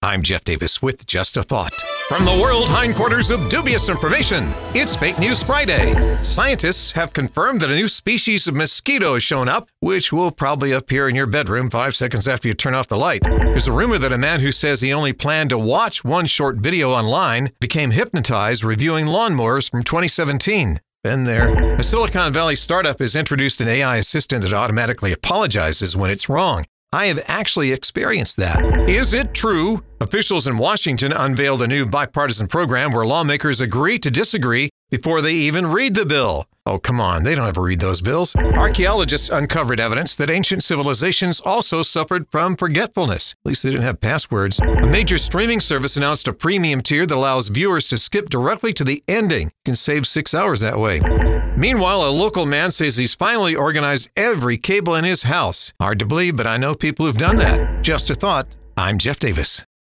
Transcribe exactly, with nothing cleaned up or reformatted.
I'm Jeff Davis with Just a Thought. From the world hindquarters of dubious information, it's Fake News Friday. Scientists have confirmed that a new species of mosquito has shown up, which will probably appear in your bedroom five seconds after you turn off the light. There's a rumor that a man who says he only planned to watch one short video online became hypnotized reviewing lawnmowers from twenty seventeen. Been there. A Silicon Valley startup has introduced an A I assistant that automatically apologizes when it's wrong. I have actually experienced that. Is it true? Officials in Washington unveiled a new bipartisan program where lawmakers agree to disagree before they even read the bill. Oh, come on, they don't ever read those bills. Archaeologists uncovered evidence that ancient civilizations also suffered from forgetfulness. At least they didn't have passwords. A major streaming service announced a premium tier that allows viewers to skip directly to the ending. You can save six hours that way. Meanwhile, a local man says he's finally organized every cable in his house. Hard to believe, but I know people who've done that. Just a thought. I'm Jeff Davis.